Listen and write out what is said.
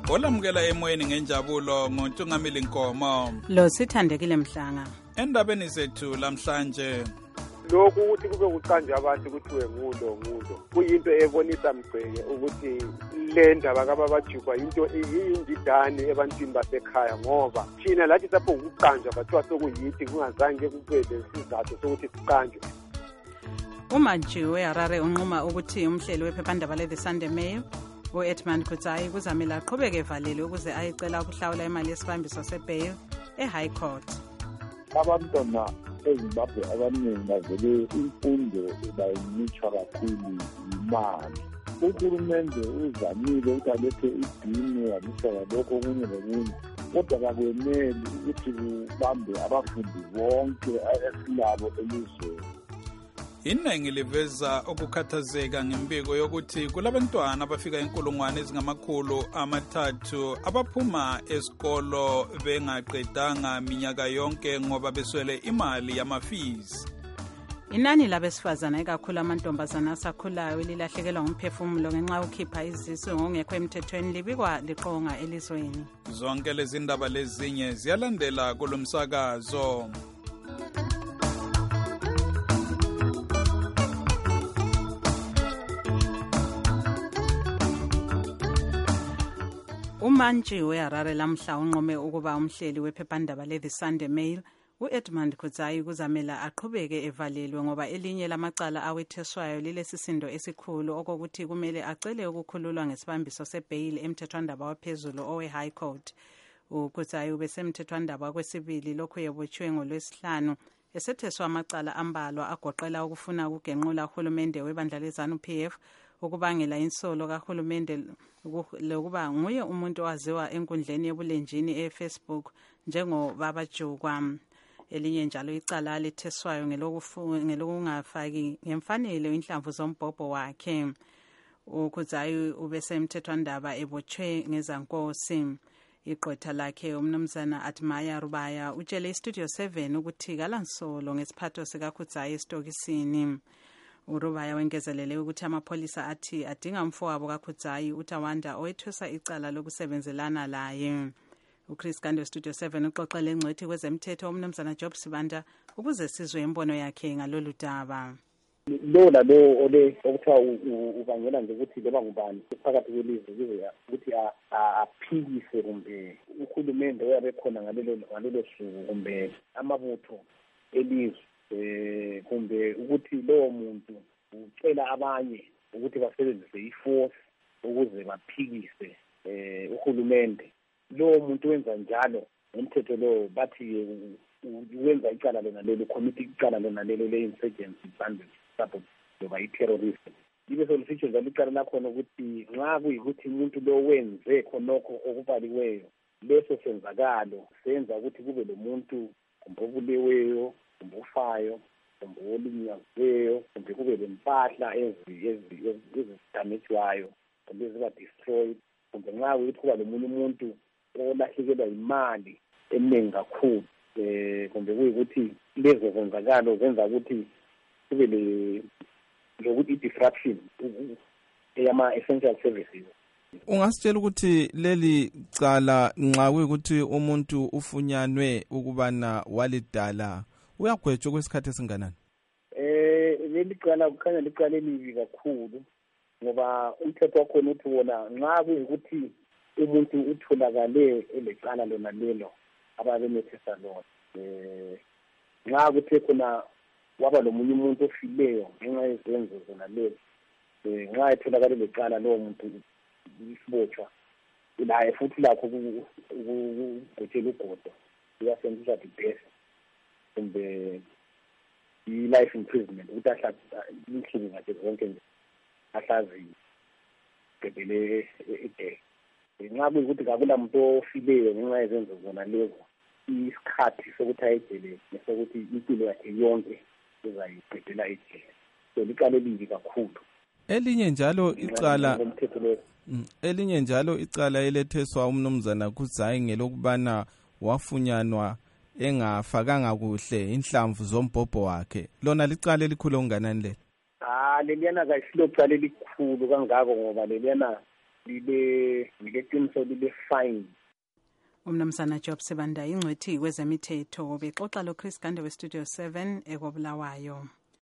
olamukela emoyeni ngenjabulo ngoNtungamili Nkomo lo Sithandekile Mhlanga. Endabeni zethu lamhlanje, lokhu ukuthi kube kuqanjwa abantu kuthiwe ngulo kuyinto ebonisa mgceke ukuthi le ndaba kaBabaJuba into iyindidane ebantwini basekhaya, ngoba thina lathi sapho ukuqanjwa bathiwa sokuyithi kungazange kube lesizathu sokuthi siqanjwe. uMantshiwe Harare unquma ukuthi umhleli wephephandaba le The Sunday Mail u-Edmund Kutsayi kuzamele aqhubeke evalelwe ukuze ayicela ukuhlawula imali yesibambiso sebail eHigh Court. Abantwana eZimbabwe abaningi bavele imfundo bayimitshwa kakhulu imali. Uhulumende uzamile ukuthi alethe idini wabisa lokho okunye nokunye, kodwa kakweneli ukuthi kubambe abafundi bonke esilabo elizweni. iningi liveza ukukhathazeka ngembiko yokuthi kulabantwana abafika 300,000 abaphuma esikolo bengaqedanga minyaka yonke ngoba beswele imali yama-fees. Inani labesifazana ikakhulu amantombazana asakhulayo lilahlekelwa ngumphefumulo ngenxa yokukhipha izisu ngokungekho emthethweni libikwa liqonga elizweni. Zonke lezi ndaba lezinye ziyalandela kulomsakazo. uMantshiwe Harare lamhla unqome ukuba umhleli wephephandaba le The Sunday Mail u-Edmund Kutsayi kuzamela aqhubeke evalelwe ngoba elinye lamacala awetheswayo lilesisindo esikhulu okokuthi kumele acele ukukhululwa ngesibambiso sebail emthethwandaba waphezulu owe-High Court. uKutsayi ubesemthethwandaba kwesibili lokhu yebotshiwe ngoLwesihlanu esetheswa amacala ambalwa agoqela ukufuna ukugenqula uhulumende webandla leZANU-PF, ukubangela insolo kahulumende lokuba nguye umuntu owaziwa enkundleni yebulenjini eFacebook njengoBabaJuba. Elinye njalo icala letheswayo ngelokungafaki ngemfanelo inhlamvu zombhobho wakhe. uKutsayi ubesemthethwandaba ebotshwe ngezankosi. Iqotha lakhe umnumzana Atmaya Rubaya utshele iStudio 7 ukuthi kalansolo ngesiphatho sikaKutsayi esitokisini. uRubaya wengezelele ukuthi amapholisa athi adinga umfowabo kaKutsayi uTawanda owethwesa icala lokusebenzelana laye. uChris Gando Studio 7 uxoxele engcwethi kwezemthetho umnumzana Job Sibanda ukuze sizwe imbono yakhe ngalolu daba. Lo okuthiwa ubangela nje ukuthi loba ngubani phakathi kwelizwe kuze ukuthi aphikise kumbe uhulumende oyabe khona ngalelo suku kumbe amabutho elizwe kumbe ukuthi lowo muntu ucela abanye ukuthi basebenzise iforce ukuze baphikise uhulumende. Lowo muntu wenza njalo umthetho lo bathi wenza icala lona lelo committee icala lona lelo le-insurgency bundle support loba i-terrorism. Libe solisitsho njalo icala lakhona ukuthi nxa kuyikuthi umuntu lo wenze khonokho okubaliweyo, leso senzakalo senza ukuthi kube lo muntu kumbe obuleweyo kumbe ufayo kumbe olinyaziweyo kumbe kube lempahla ezidamejwayo kumbe ziba destroyed kumbe nxa kuyikuthi kuba lomunye umuntu olahlekelwa imali eningi kakhulu kumbe kuyikuthi lezo zenzakalo zenza ukuthi kube lokuthi i-disruption eyama-essential services. Ungasitshela ukuthi leli cala nxa kuyikuthi umuntu ufunyanwe ukubana walidala uyagwetshwa kwesikhathi esinganani? Leli cala kukhanya licala elibi kakhulu ngoba umthetho wakhona uthi wona nxa kuyikuthi umuntu utholakale elecala lona lelo ababemethesa lona, nxa kuthe khona waba lomunye umuntu ofileyo ngenxa yezenzo zona lezo, nxa etholakale lecala lowo muntu isibotshwa laye futhi lakho ukugotshela ugodo uyasentisa death kumbe i-life imprisonment ukuthi inhlungu ngathi zonke nje ahlazi gebele ide. Nxa kuyikuthi kakula muntu ofileyo ngenxa yezenzo zona lezo, isikhathi sokuthi ayejele nesokuthi impilo yakhe yonke ezayiqedela ejele. So licala elibi kakhulu. Elinye njalo icala eletheswa umnumzana Kutsayi ngelokubana wafunyanwa engafakanga kuhle inhlamvu zombhobho wakhe. Lona licala elikhulu okunganani leli? Leliyana kayisilo cala elikhulu kangako ngoba leliyana libeqiniso libe-fine. Umnumzana Job Sibanda ingcwethi kwezemithetho bexoxa lo Chris Gande we Studio 7 ekobulawayo.